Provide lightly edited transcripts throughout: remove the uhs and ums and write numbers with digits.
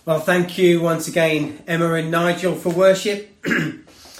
Well, thank you once again, Emma and Nigel, for worship. I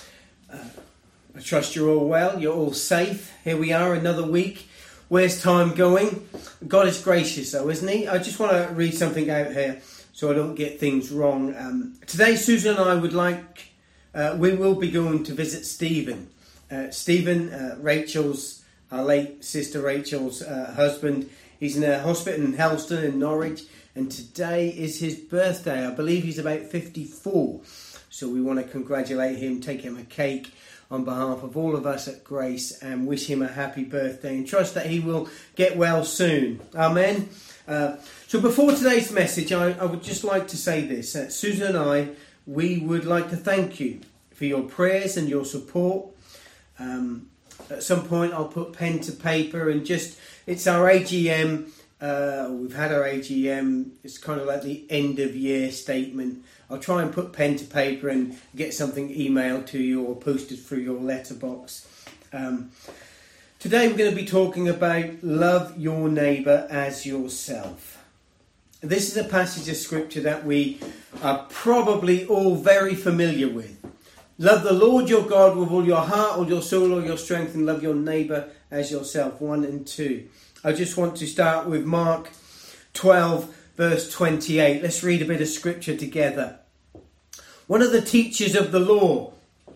trust you're all well, you're all safe. Here we are, another week. Where's time going? God is gracious though, isn't he? I just want to read something out here so I don't get things wrong. Today, Susan and I we will be going to visit Stephen. Rachel's, our late sister Rachel's husband. He's in a hospital in Helston in Norwich. And today is his birthday. I believe he's about 54. So we want to congratulate him, take him a cake on behalf of all of us at Grace and wish him a happy birthday and trust that he will get well soon. Amen. So before today's message, I would just like to say this. Susan and I, we would like to thank you for your prayers and your support. At some point I'll put pen to paper and it's our AGM. We've had our AGM. It's kind of like the end of year statement. I'll try and put pen to paper and get something emailed to you or posted through your letterbox. Today we're going to be talking about love your neighbour as yourself. This is a passage of scripture that we are probably all very familiar with. Love the Lord your God with all your heart, all your soul, all your strength, and love your neighbour as yourself. 1 and 2. I just want to start with Mark 12, verse 28. Let's read a bit of scripture together. One of the teachers of the law,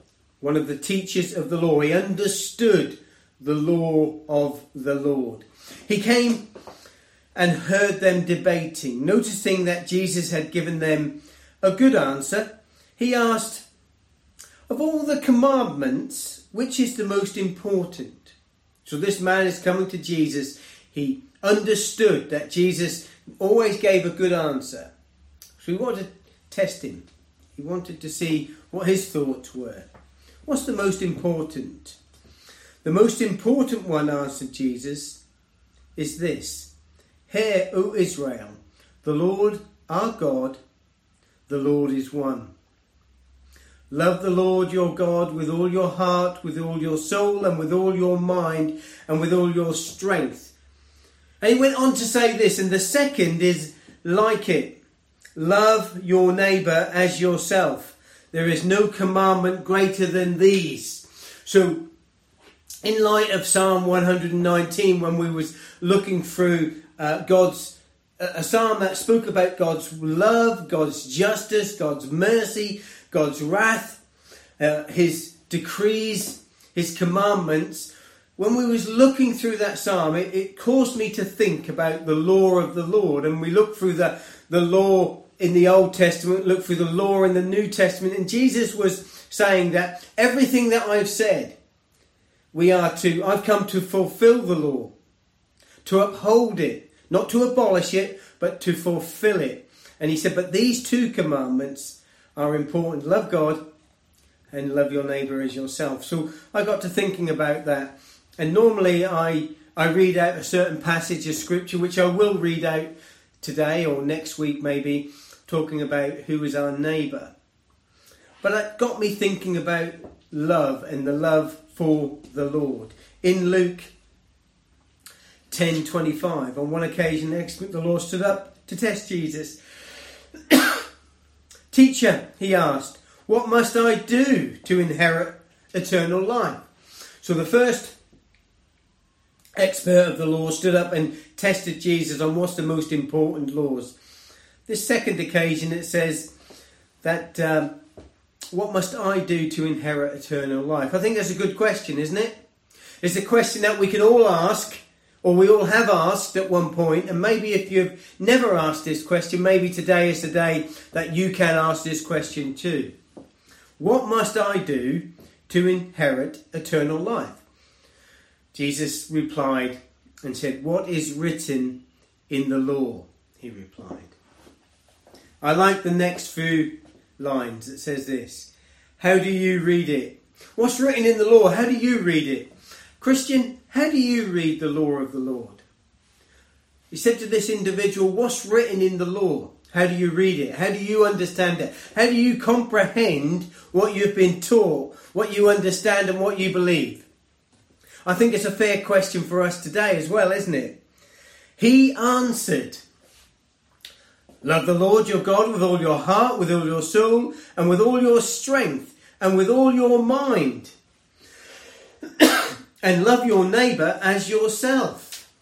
he understood the law of the Lord. He came and heard them debating. Noticing that Jesus had given them a good answer, he asked, of all the commandments, which is the most important? So this man is coming to Jesus. He understood that Jesus always gave a good answer. So he wanted to test him. He wanted to see what his thoughts were. What's the most important? The most important one, answered Jesus, is this. Hear, O Israel, the Lord our God, the Lord is one. Love the Lord your God with all your heart, with all your soul, and with all your mind, and with all your strength. And he went on to say this, and the second is like it. Love your neighbour as yourself. There is no commandment greater than these. So, in light of Psalm 119, when we was looking through a psalm that spoke about God's love, God's justice, God's mercy, God's wrath, his decrees, his commandments. When we was looking through that psalm, it caused me to think about the law of the Lord. And we looked through the law in the Old Testament, looked through the law in the New Testament. And Jesus was saying that everything that I've said, I've come to fulfill the law, to uphold it, not to abolish it, but to fulfill it. And he said, but these two commandments are important. Love God and love your neighbour as yourself. So I got to thinking about that. And normally I read out a certain passage of scripture, which I will read out today or next week maybe, talking about who is our neighbour. But it got me thinking about love and the love for the Lord. In Luke 10:25, on one occasion the Lord stood up to test Jesus. Teacher, he asked, what must I do to inherit eternal life? So the first expert of the law stood up and tested Jesus on what's the most important laws. This second occasion it says that what must I do to inherit eternal life? I think that's a good question, isn't it? It's a question that we can all ask, or we all have asked at one point, and maybe if you've never asked this question, maybe today is the day that you can ask this question too. What must I do to inherit eternal life? Jesus replied and said, what is written in the law? He replied. I like the next few lines. It says this. How do you read it? What's written in the law? How do you read it? Christian, how do you read the law of the Lord? He said to this individual, what's written in the law? How do you read it? How do you understand it? How do you comprehend what you've been taught, what you understand and what you believe? I think it's a fair question for us today as well, isn't it? He answered, Love the Lord your God with all your heart, with all your soul, and with all your strength, and with all your mind. And love your neighbour as yourself.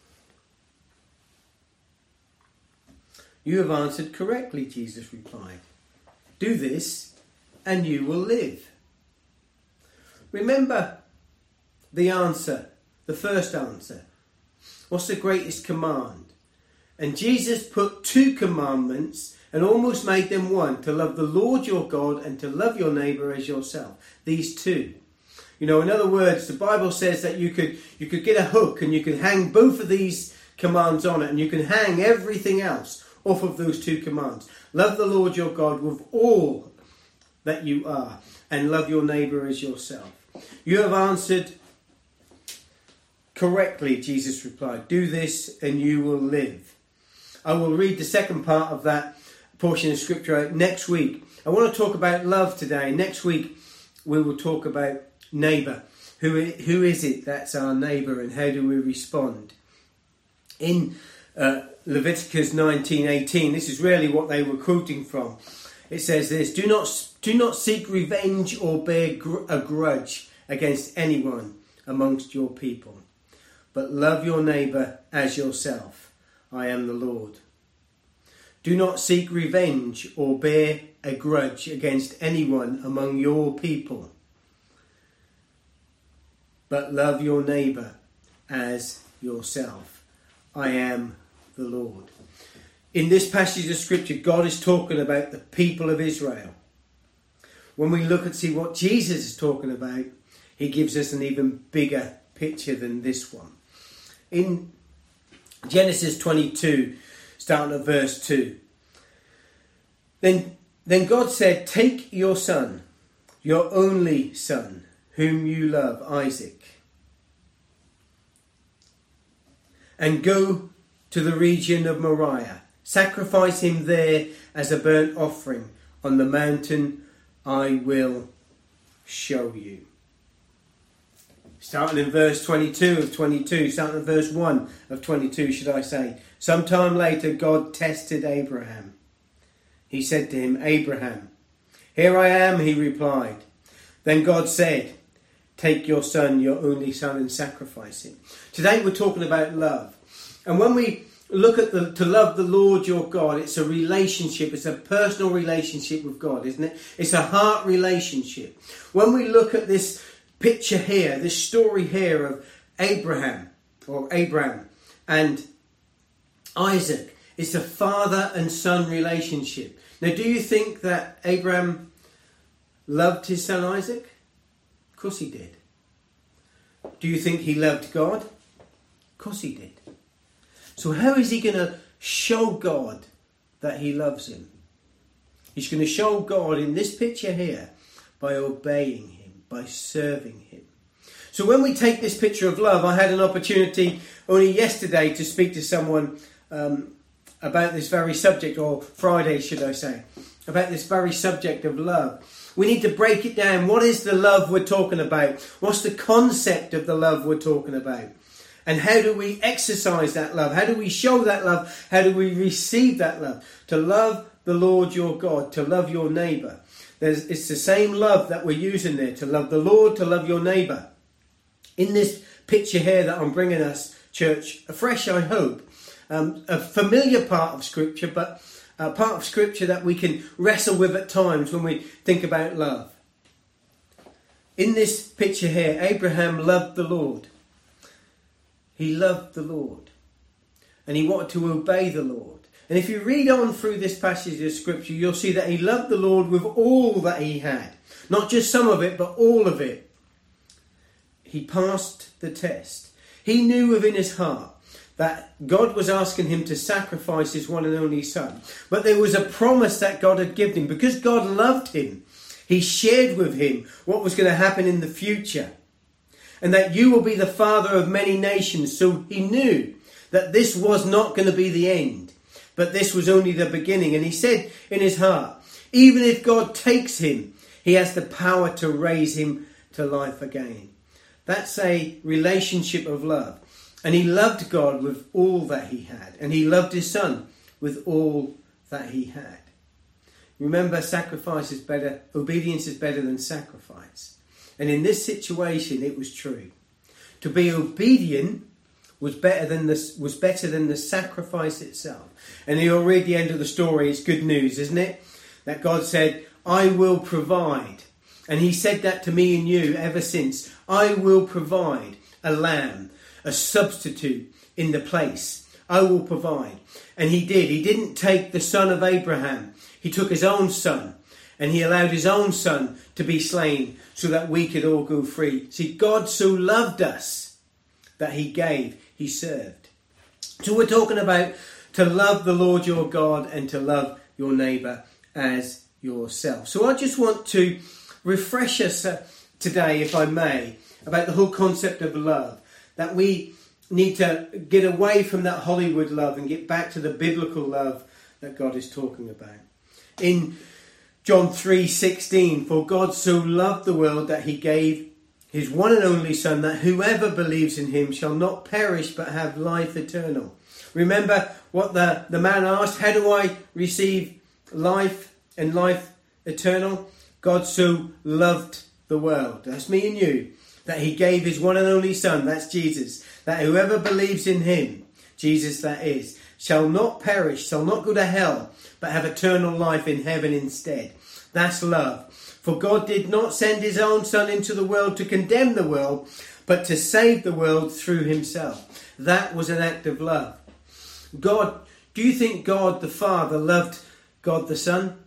You have answered correctly, Jesus replied. Do this and you will live. Remember the answer, the first answer. What's the greatest command? And Jesus put 2 commandments and almost made them one, to love the Lord your God and to love your neighbour as yourself. These 2. You know, in other words, the Bible says that you could get a hook and you could hang both of these commands on it, and you can hang everything else off of those 2 commands. Love the Lord your God with all that you are, and love your neighbour as yourself. You have answered correctly, Jesus replied. Do this and you will live. I will read the second part of that portion of scripture next week. I want to talk about love today. Next week we will talk about neighbour. Who is it that's our neighbour, and how do we respond? In Leviticus 19:18, this is really what they were quoting from. It says this: Do not seek revenge or bear a grudge against anyone amongst your people, but love your neighbour as yourself. I am the Lord. Do not seek revenge or bear a grudge against anyone among your people, but love your neighbour as yourself. I am the Lord. In this passage of scripture, God is talking about the people of Israel. When we look and see what Jesus is talking about, he gives us an even bigger picture than this one. In Genesis 22, starting at verse 2. Then God said, take your son, your only son, whom you love, Isaac, and go to the region of Moriah. Sacrifice him there as a burnt offering on the mountain I will show you. Starting in verse 22 of 22, starting in verse 1 of 22, should I say. Sometime later, God tested Abraham. He said to him, Abraham. Here I am, he replied. Then God said, take your son, your only son, and sacrifice him. Today we're talking about love. And when we look at to love the Lord your God, it's a relationship, it's a personal relationship with God, isn't it? It's a heart relationship. When we look at this picture here, this story here of Abraham and Isaac, it's a father and son relationship. Now, do you think that Abraham loved his son Isaac? Of course he did. Do you think he loved God? Of course he did. So how is he going to show God that he loves him? He's going to show God in this picture here by obeying him, by serving him. So when we take this picture of love, I had an opportunity only yesterday to speak to someone about this very subject, or Friday should I say, about this very subject of love. We need to break it down. What is the love we're talking about? What's the concept of the love we're talking about? And how do we exercise that love? How do we show that love? How do we receive that love? To love the Lord your God, to love your neighbour. It's the same love that we're using there. To love the Lord, to love your neighbour. In this picture here that I'm bringing us, church, afresh I hope, a familiar part of Scripture, but a part of Scripture that we can wrestle with at times when we think about love. In this picture here, Abraham loved the Lord. He loved the Lord. And he wanted to obey the Lord. And if you read on through this passage of Scripture, you'll see that he loved the Lord with all that he had. Not just some of it, but all of it. He passed the test. He knew within his heart that God was asking him to sacrifice his one and only son. But there was a promise that God had given him. Because God loved him, he shared with him what was going to happen in the future. And that you will be the father of many nations. So he knew that this was not going to be the end. But this was only the beginning. And he said in his heart, even if God takes him, he has the power to raise him to life again. That's a relationship of love. And he loved God with all that he had. And he loved his son with all that he had. Remember, obedience is better than sacrifice. And in this situation, it was true. To be obedient was better than the sacrifice itself. And you'll read the end of the story. It's good news, isn't it? That God said, I will provide. And he said that to me and you ever since. I will provide a lamb, a substitute in the place. I will provide. And he did. He didn't take the son of Abraham. He took his own son. And he allowed his own son to be slain so that we could all go free. See, God so loved us that he gave, he served. So we're talking about to love the Lord your God and to love your neighbour as yourself. So I just want to refresh us today, if I may, about the whole concept of love. That we need to get away from that Hollywood love and get back to the biblical love that God is talking about. In John 3:16, for God so loved the world that he gave his one and only Son, that whoever believes in him shall not perish but have life eternal. Remember what the man asked, how do I receive life and life eternal? God so loved the world, that's me and you, that he gave his one and only Son, that's Jesus, that whoever believes in him, Jesus that is, shall not perish, shall not go to hell, but have eternal life in heaven instead. That's love. For God did not send his own Son into the world to condemn the world, but to save the world through himself. That was an act of love. God, do you think God the Father loved God the Son?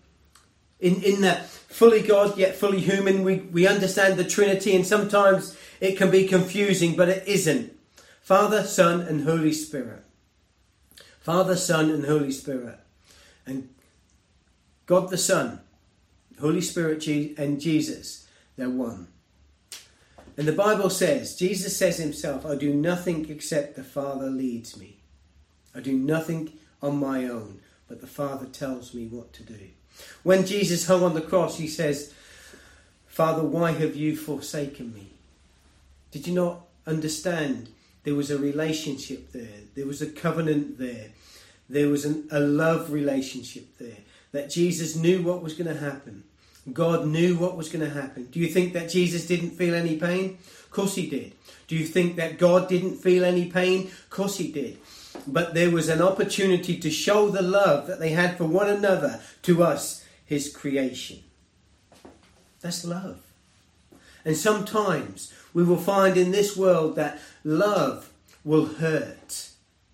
In that fully God yet fully human, we understand the Trinity, and sometimes it can be confusing, but it isn't. Father, Son and Holy Spirit. Father, Son and Holy Spirit. And God the Son, Holy Spirit and Jesus, they're one. And the Bible says, Jesus says himself, I do nothing except the Father leads me. I do nothing on my own, but the Father tells me what to do. When Jesus hung on the cross, he says, Father, why have you forsaken me? Did you not understand? There was a relationship there. There was a covenant there. There was a love relationship there. That Jesus knew what was going to happen. God knew what was going to happen. Do you think that Jesus didn't feel any pain? Of course he did. Do you think that God didn't feel any pain? Of course he did. But there was an opportunity to show the love that they had for one another to us, his creation. That's love. And sometimes we will find in this world that love will hurt.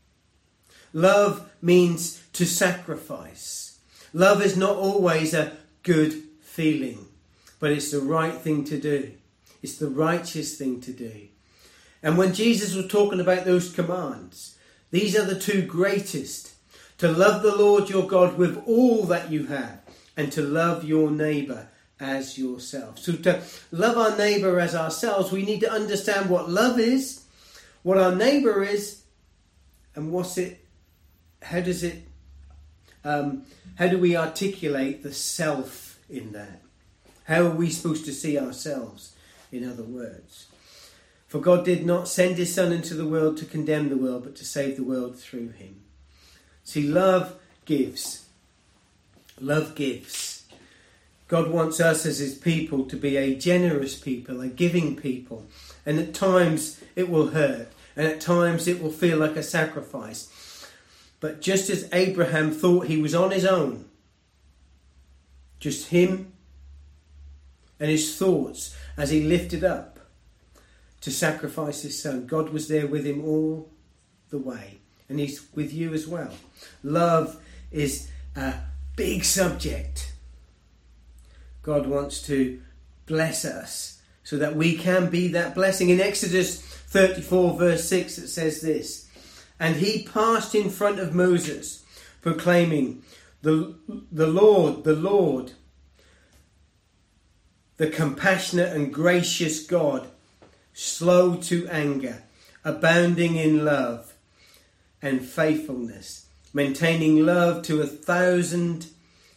Love means to sacrifice. Love is not always a good feeling, but it's the right thing to do. It's the righteous thing to do. And when Jesus was talking about those commands, these are the two greatest. To love the Lord your God with all that you have, and to love your neighbour as yourself. So to love our neighbour as ourselves, we need to understand what love is, what our neighbour is, and how do we articulate the self in that? How are we supposed to see ourselves, in other words? For God did not send his Son into the world to condemn the world, but to save the world through him. See, love gives. Love gives. God wants us as his people to be a generous people, a giving people. And at times it will hurt. And at times it will feel like a sacrifice. But just as Abraham thought he was on his own, just him and his thoughts as he lifted up to sacrifice his Son, God was there with him all the way. And he's with you as well. Love is a big subject. God wants to bless us so that we can be that blessing. In Exodus 34 verse 6 it says this, and he passed in front of Moses, proclaiming, the Lord, the compassionate and gracious God, slow to anger, abounding in love and faithfulness, maintaining love to thousands,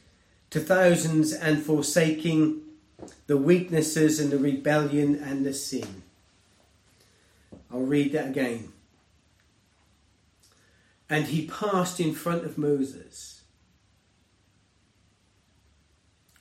and forsaking the weaknesses and the rebellion and the sin. I'll read that again. And he passed in front of Moses.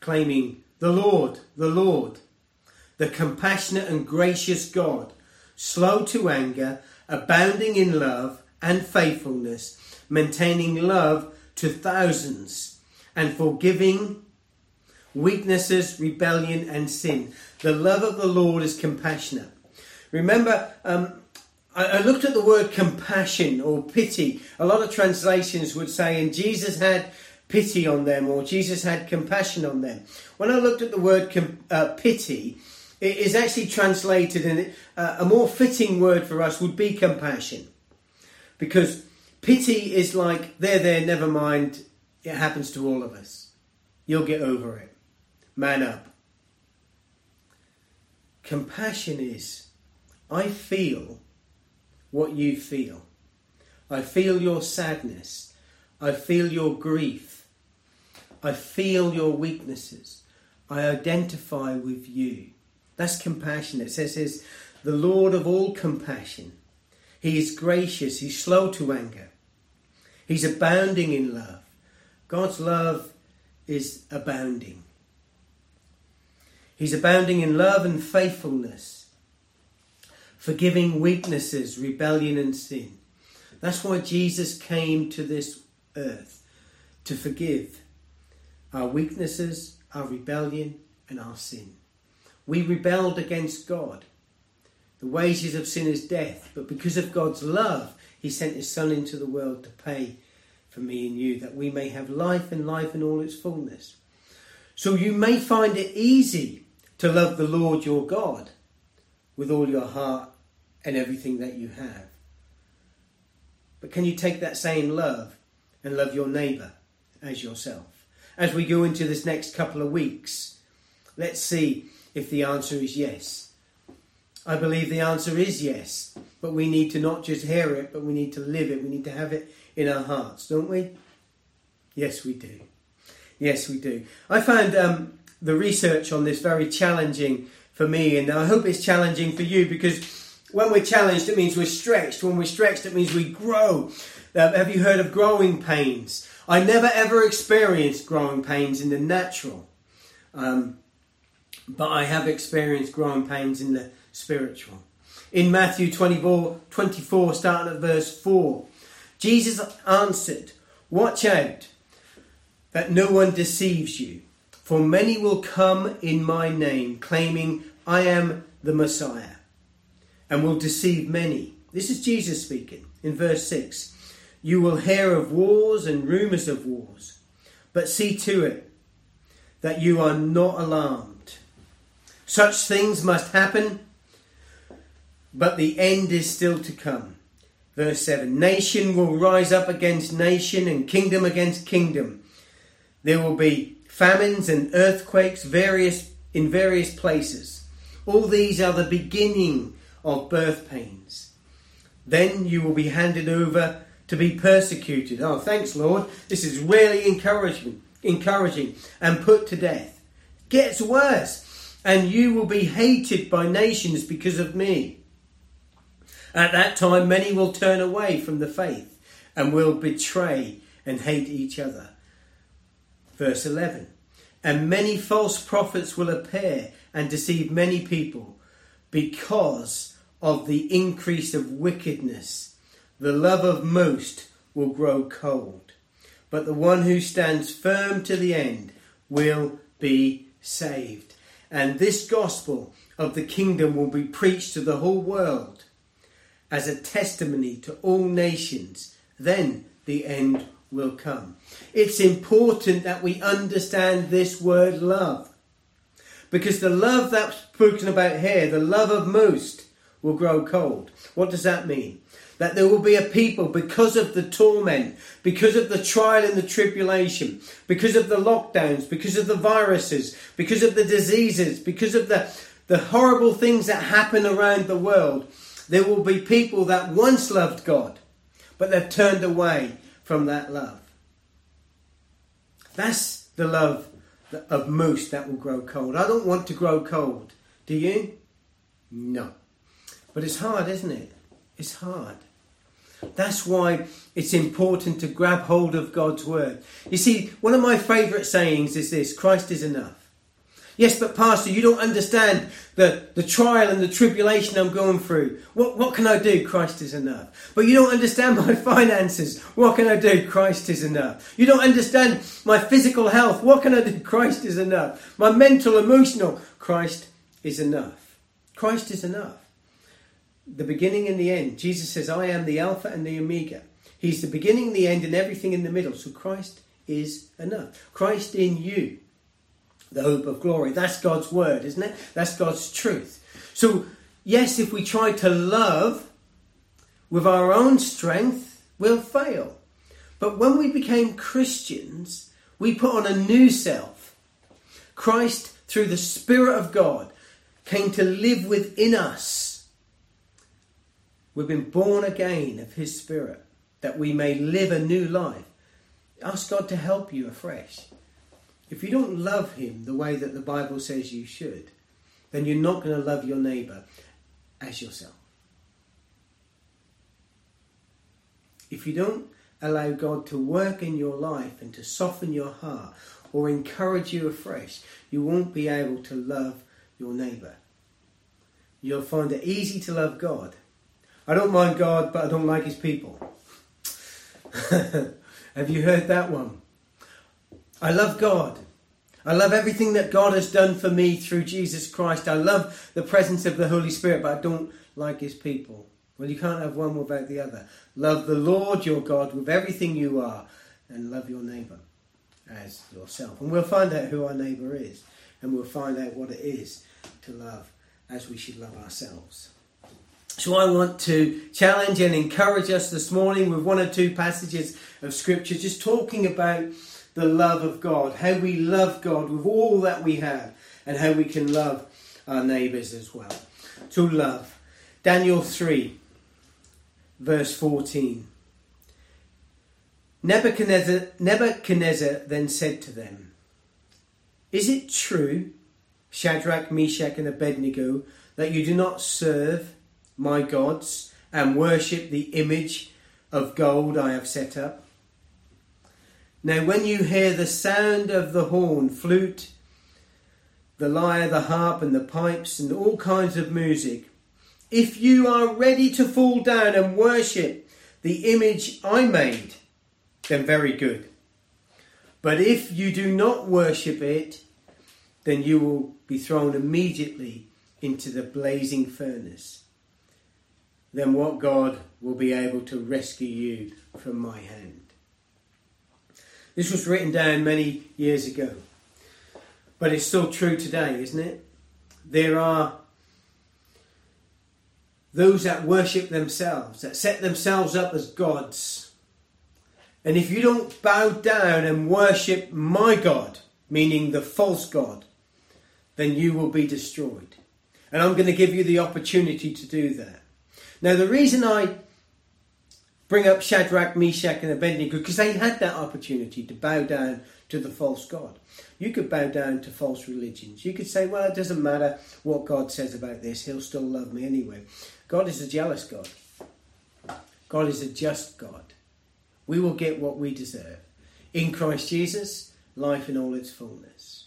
proclaiming, the Lord, the compassionate and gracious God, slow to anger, abounding in love and faithfulness, maintaining love to thousands, and forgiving weaknesses, rebellion and sin. The love of the Lord is compassionate. Remember, I looked at the word compassion or pity. A lot of translations would say, and Jesus had pity on them, or Jesus had compassion on them. When I looked at the word pity, it is actually translated, and a more fitting word for us would be compassion. Because pity is like, there, never mind, it happens to all of us. You'll get over it. Man up. Compassion is, I feel what you feel. I feel your sadness. I feel your grief. I feel your weaknesses. I identify with you. That's compassion. It says, the Lord of all compassion. He is gracious. He's slow to anger. He's abounding in love. God's love is abounding. He's abounding in love and faithfulness, forgiving weaknesses, rebellion and sin. That's why Jesus came to this earth, to forgive our weaknesses, our rebellion and our sin. We rebelled against God. The wages of sin is death, but because of God's love, he sent his Son into the world to pay for me and you, that we may have life and life in all its fullness. So you may find it easy to love the Lord your God with all your heart and everything that you have. But can you take that same love and love your neighbour as yourself? As we go into this next couple of weeks, let's see if the answer is yes. I believe the answer is yes, but we need to not just hear it, but we need to live it. We need to have it in our hearts, don't we? Yes, we do. Yes, we do. I found the research on this very challenging for me, and I hope it's challenging for you, because when we're challenged, it means we're stretched. When we're stretched, it means we grow. Have you heard of growing pains? I never ever experienced growing pains in the natural, but I have experienced growing pains in the spiritual. In Matthew 24, starting at verse 4, Jesus answered, "Watch out that no one deceives you, for many will come in my name, claiming I am the Messiah, and will deceive many." This is Jesus speaking. In verse 6, "You will hear of wars and rumours of wars, but see to it that you are not alarmed. Such things must happen, but the end is still to come." Verse 7, "Nation will rise up against nation and kingdom against kingdom. There will be famines and earthquakes in various places. All these are the beginning of birth pains. Then you will be handed over to be persecuted." Oh, thanks, Lord. This is really encouraging, and put to death. Gets worse. "And you will be hated by nations because of me. At that time, many will turn away from the faith and will betray and hate each other." Verse 11, "And many false prophets will appear and deceive many people. Because of the increase of wickedness, the love of most will grow cold. But the one who stands firm to the end will be saved. And this gospel of the kingdom will be preached to the whole world as a testimony to all nations. Then the end will come." It's important that we understand this word love, because the love that's spoken about here, the love of most, will grow cold. What does that mean? That there will be a people, because of the torment, because of the trial and the tribulation, because of the lockdowns, because of the viruses, because of the diseases, because of the horrible things that happen around the world, there will be people that once loved God, but they've turned away from that love. That's the love of most that will grow cold. I don't want to grow cold. Do you? No. But it's hard, isn't it? It's hard. That's why it's important to grab hold of God's word. You see, one of my favourite sayings is this: Christ is enough. Yes, but Pastor, you don't understand the trial and the tribulation I'm going through. What can I do? Christ is enough. But you don't understand my finances. What can I do? Christ is enough. You don't understand my physical health. What can I do? Christ is enough. My mental, emotional. Christ is enough. Christ is enough. The beginning and the end. Jesus says, I am the Alpha and the Omega. He's the beginning, the end, and everything in the middle. So Christ is enough. Christ in you. The hope of glory. That's God's word, isn't it? That's God's truth. So, yes, if we try to love with our own strength, we'll fail. But when we became Christians, we put on a new self. Christ, through the Spirit of God, came to live within us. We've been born again of His Spirit, that we may live a new life. Ask God to help you afresh. If you don't love Him the way that the Bible says you should, then you're not going to love your neighbour as yourself. If you don't allow God to work in your life and to soften your heart or encourage you afresh, you won't be able to love your neighbour. You'll find it easy to love God. I don't mind God, but I don't like His people. Have you heard that one? I love God. I love everything that God has done for me through Jesus Christ. I love the presence of the Holy Spirit, but I don't like His people. Well, you can't have one without the other. Love the Lord your God with everything you are, and love your neighbour as yourself. And we'll find out who our neighbour is, and we'll find out what it is to love as we should love ourselves. So I want to challenge and encourage us this morning with one or two passages of Scripture, just talking about the love of God, how we love God with all that we have, and how we can love our neighbours as well. To love. Daniel 3, verse 14. Nebuchadnezzar then said to them, Is it true, Shadrach, Meshach and Abednego, that you do not serve my gods and worship the image of gold I have set up? Now when you hear the sound of the horn, flute, the lyre, the harp and the pipes and all kinds of music, if you are ready to fall down and worship the image I made, then very good. But if you do not worship it, then you will be thrown immediately into the blazing furnace. Then what God will be able to rescue you from my hand? This was written down many years ago, but it's still true today, isn't it? There are those that worship themselves, that set themselves up as gods. And if you don't bow down and worship my God, meaning the false God, then you will be destroyed. And I'm going to give you the opportunity to do that. Now, the reason I bring up Shadrach, Meshach and Abednego, because they had that opportunity to bow down to the false God. You could bow down to false religions. You could say, well, it doesn't matter what God says about this. He'll still love me anyway. God is a jealous God. God is a just God. We will get what we deserve. In Christ Jesus, life in all its fullness.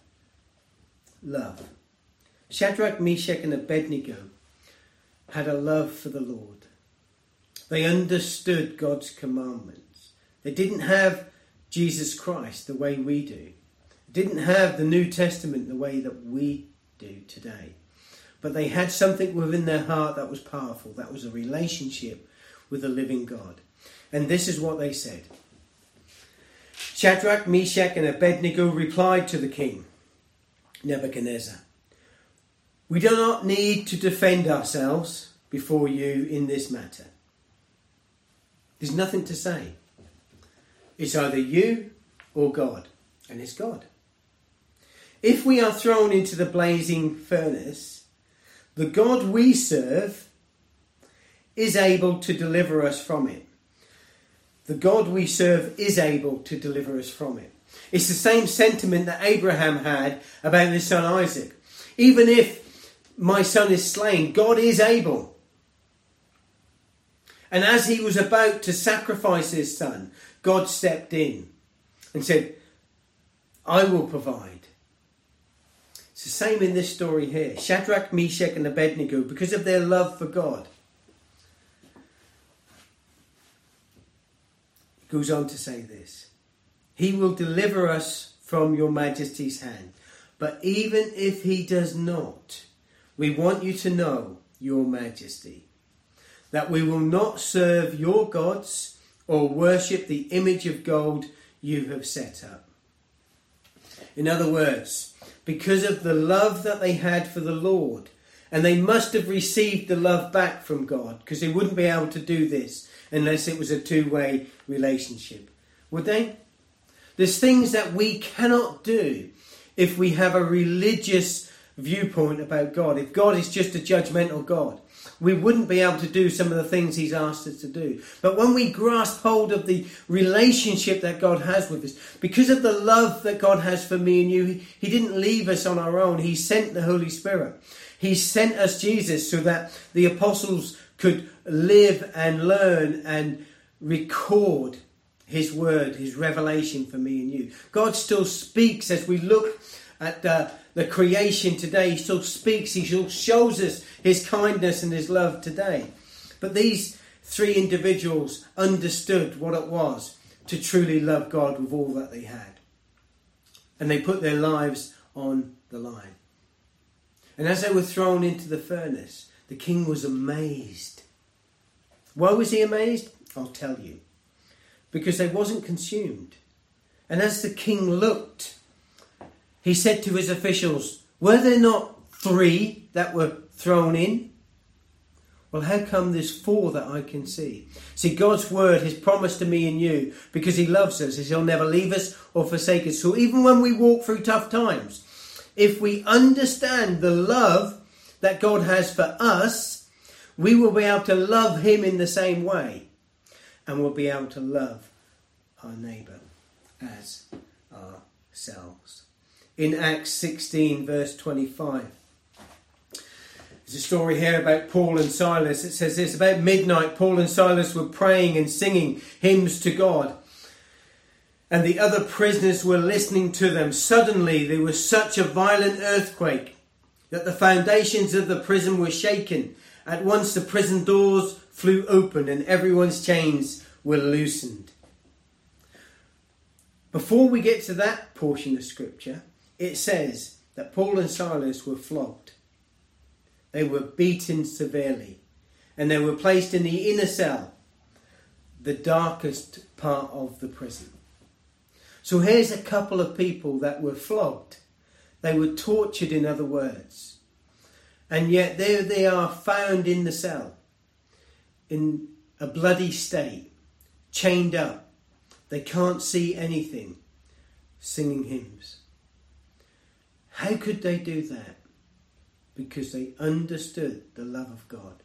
Love. Shadrach, Meshach and Abednego had a love for the Lord. They understood God's commandments. They didn't have Jesus Christ the way we do. They didn't have the New Testament the way that we do today. But they had something within their heart that was powerful. That was a relationship with the living God. And this is what they said. Shadrach, Meshach and Abednego replied to the king, Nebuchadnezzar, we do not need to defend ourselves before you in this matter. There's nothing to say. It's either you or God, and it's God. If we are thrown into the blazing furnace, the God we serve is able to deliver us from it. The God we serve is able to deliver us from it. It's the same sentiment that Abraham had about his son Isaac. Even if my son is slain, God is able. And as he was about to sacrifice his son, God stepped in and said, I will provide. It's the same in this story here. Shadrach, Meshach and Abednego, because of their love for God, he goes on to say this: he will deliver us from your majesty's hand. But even if he does not, we want you to know, your majesty, that we will not serve your gods or worship the image of gold you have set up. In other words, because of the love that they had for the Lord, and they must have received the love back from God, because they wouldn't be able to do this unless it was a two-way relationship. Would they? There's things that we cannot do if we have a religious viewpoint about God. If God is just a judgmental God, we wouldn't be able to do some of the things he's asked us to do. But when we grasp hold of the relationship that God has with us, because of the love that God has for me and you, he didn't leave us on our own. He sent the Holy Spirit. He sent us Jesus so that the apostles could live and learn and record his word, his revelation for me and you. God still speaks as we look at the creation today. He still speaks. He still shows us his kindness and his love today. But these three individuals understood what it was to truly love God with all that they had. And they put their lives on the line. And as they were thrown into the furnace, the king was amazed. Why was he amazed? I'll tell you. Because they wasn't consumed. And as the king looked, he said to his officials, were there not 3 that were thrown in? Well, how come there's 4 that I can see? See, God's word, his promise to me and you, because he loves us, is he'll never leave us or forsake us. So even when we walk through tough times, if we understand the love that God has for us, we will be able to love him in the same way. And we'll be able to love our neighbour as ourselves. In Acts 16 verse 25. There's a story here about Paul and Silas. It says this: about midnight, Paul and Silas were praying and singing hymns to God, and the other prisoners were listening to them. Suddenly there was such a violent earthquake that the foundations of the prison were shaken. At once the prison doors flew open and everyone's chains were loosened. Before we get to that portion of scripture, it says that Paul and Silas were flogged. They were beaten severely. And they were placed in the inner cell, the darkest part of the prison. So here's a couple of people that were flogged. They were tortured, in other words. And yet there they are, found in the cell, in a bloody state, chained up. They can't see anything, singing hymns. How could they do that? Because they understood the love of God.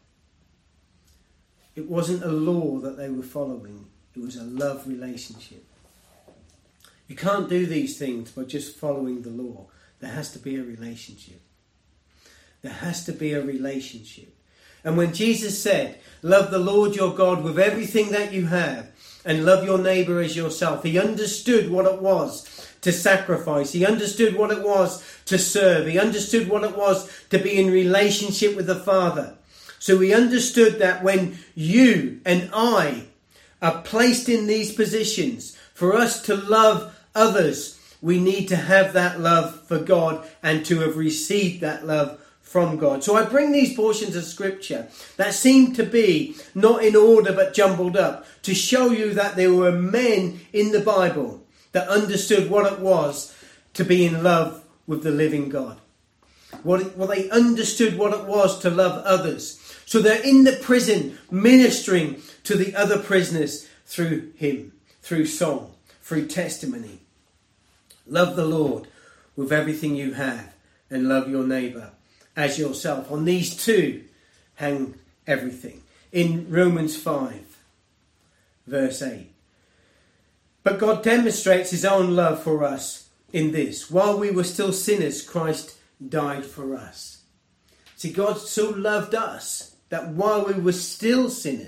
It wasn't a law that they were following. It was a love relationship. You can't do these things by just following the law. There has to be a relationship. There has to be a relationship. And when Jesus said, love the Lord your God with everything that you have and love your neighbour as yourself, he understood what it was to sacrifice. He understood what it was to serve. He understood what it was to be in relationship with the Father. So he understood that when you and I are placed in these positions, for us to love others, we need to have that love for God and to have received that love from God. So I bring these portions of scripture that seem to be not in order but jumbled up to show you that there were men in the Bible that understood what it was to be in love with the living God. They understood what it was to love others. So they're in the prison ministering to the other prisoners through hymn, through song, through testimony. Love the Lord with everything you have and love your neighbour as yourself. On these two hang everything. In Romans 5 verse 8. But God demonstrates his own love for us in this: while we were still sinners, Christ died for us. See, God so loved us that while we were still sinners,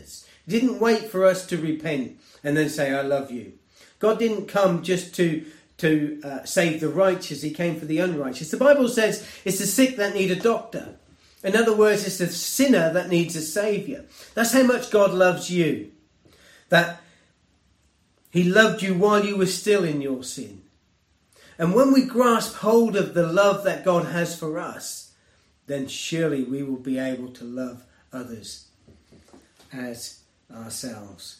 He didn't wait for us to repent and then say, I love you. God didn't come just to save the righteous. He came for the unrighteous. The Bible says it's the sick that need a doctor. In other words, it's the sinner that needs a saviour. That's how much God loves you. That he loved you while you were still in your sin. And when we grasp hold of the love that God has for us, then surely we will be able to love others as ourselves.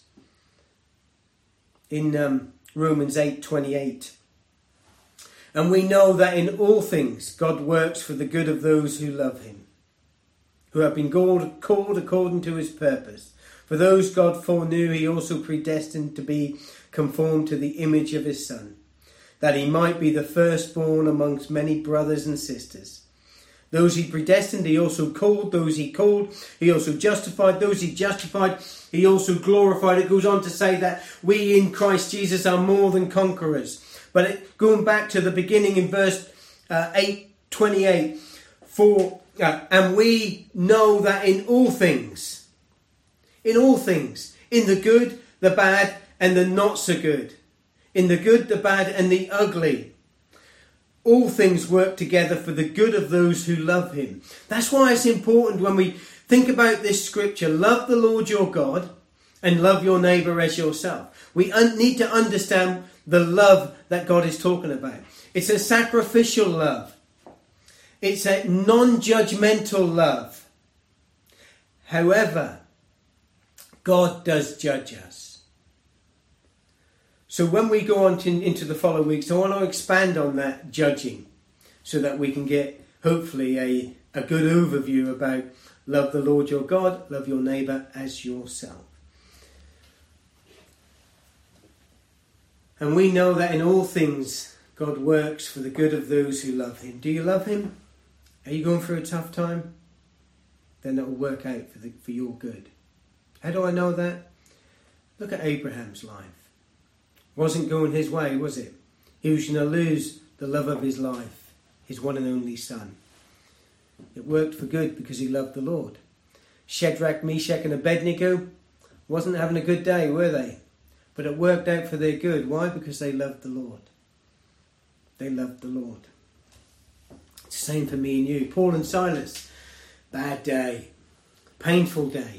In Romans 8:28, and we know that in all things God works for the good of those who love him, who have been called according to his purpose. For those God foreknew, he also predestined to be conformed to the image of his Son, that he might be the firstborn amongst many brothers and sisters. Those he predestined, he also called. Those he called, he also justified. Those he justified, he also glorified. It goes on to say that we in Christ Jesus are more than conquerors. But going back to the beginning in verse 8:28, and we know that in all things, in the good, the bad, and the not so good, in the good, the bad, and the ugly, all things work together for the good of those who love him. That's why it's important when we think about this scripture, love the Lord your God and love your neighbour as yourself. We need to understand the love that God is talking about. It's a sacrificial love. It's a non-judgmental love. However, God does judge us. So when we go on into the following weeks, I want to expand on that judging so that we can get, hopefully, a good overview about love the Lord your God, love your neighbour as yourself. And we know that in all things, God works for the good of those who love him. Do you love him? Are you going through a tough time? Then it will work out for your good. How do I know that? Look at Abraham's life. Wasn't going his way, was it? He was going to lose the love of his life, his one and only son. It worked for good because he loved the Lord. Shadrach, Meshach and Abednego wasn't having a good day, were they? But it worked out for their good. Why? Because they loved the Lord. They loved the Lord. It's the same for me and you. Paul and Silas, bad day, painful day.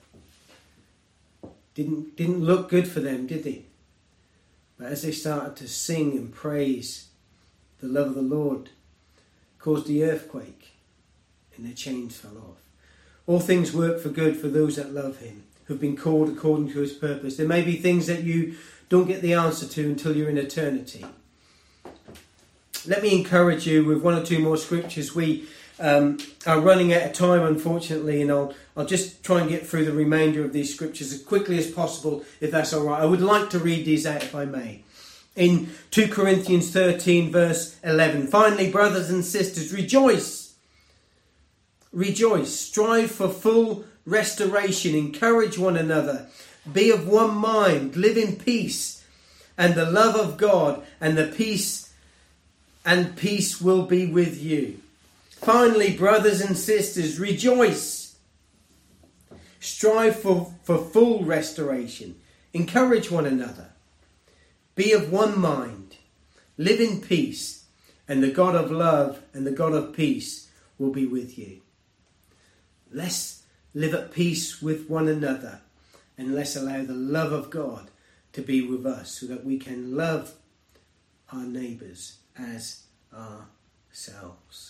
Didn't look good for them, did they? But as they started to sing and praise, the love of the Lord caused the earthquake and their chains fell off. All things work for good for those that love him, who've been called according to his purpose. There may be things that you don't get the answer to until you're in eternity. Let me encourage you with one or two more scriptures. We are running out of time, unfortunately, and I'll just try and get through the remainder of these scriptures as quickly as possible, if that's all right. I would like to read these out, if I may. In 2 Corinthians 13, verse 11, finally, brothers and sisters, rejoice. Rejoice. Strive for full restoration. Encourage one another. Be of one mind. Live in peace. And the love of God and peace will be with you. Finally, brothers and sisters, rejoice. Strive for full restoration. Encourage one another. Be of one mind. Live in peace. And the God of love and the God of peace will be with you. Let's live at peace with one another. And let's allow the love of God to be with us so that we can love our neighbours as ourselves.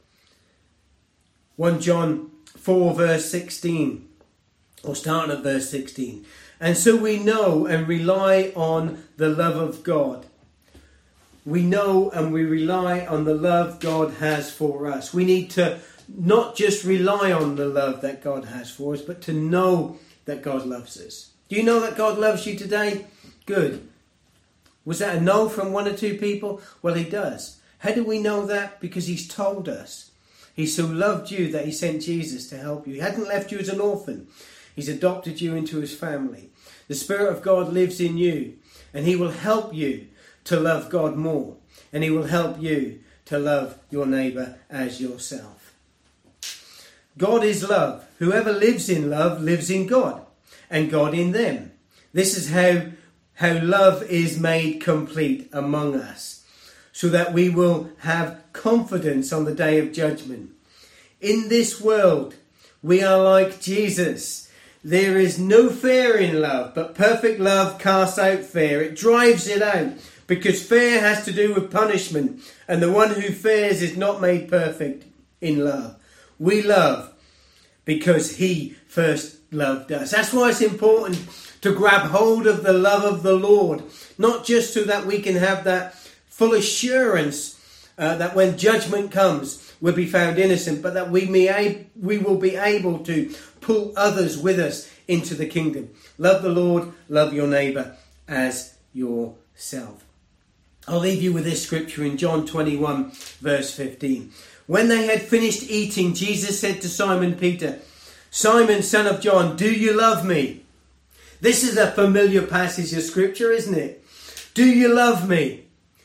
1 John 4 verse 16, or starting at verse 16. And so we know and rely on the love of God. We know and we rely on the love God has for us. We need to not just rely on the love that God has for us, but to know that God loves us. Do you know that God loves you today? Good. Was that a no from one or two people? Well, he does. How do we know that? Because he's told us. He so loved you that he sent Jesus to help you. He hadn't left you as an orphan. He's adopted you into his family. The Spirit of God lives in you, and he will help you to love God more. And he will help you to love your neighbour as yourself. God is love. Whoever lives in love lives in God, and God in them. This is how love is made complete among us, so that we will have confidence on the day of judgment. In this world, we are like Jesus. There is no fear in love, but perfect love casts out fear. It drives it out, because fear has to do with punishment, and the one who fears is not made perfect in love. We love because he first loved us. That's why it's important to grab hold of the love of the Lord, not just so that we can have that full assurance that when judgment comes, we'll be found innocent, but that we will be able to pull others with us into the kingdom. Love the Lord, love your neighbour as yourself. I'll leave you with this scripture in John 21, verse 15. When they had finished eating, Jesus said to Simon Peter, "Simon, son of John, do you love me?" This is a familiar passage of scripture, isn't it? Do you love me?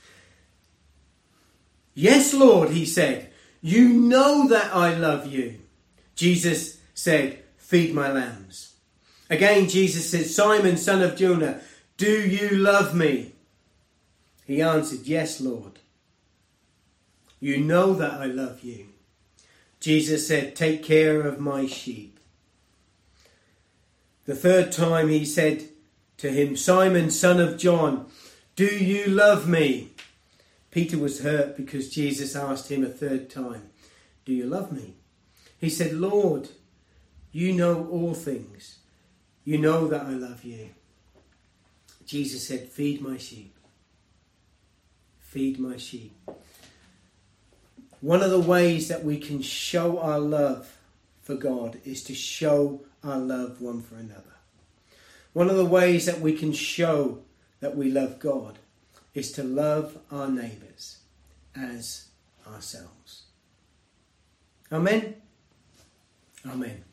"Yes, Lord," he said. "You know that I love you." Jesus said, "Feed my lambs." Again, Jesus said, "Simon, son of Jonah, do you love me?" He answered, "Yes, Lord. You know that I love you." Jesus said, "Take care of my sheep." The third time he said to him, "Simon, son of John, do you love me?" Peter was hurt because Jesus asked him a third time, "Do you love me?" He said, "Lord, you know all things. You know that I love you." Jesus said, "Feed my sheep. Feed my sheep." One of the ways that we can show our love for God is to show our love one for another. One of the ways that we can show that we love God is to love our neighbours as ourselves. Amen? Amen.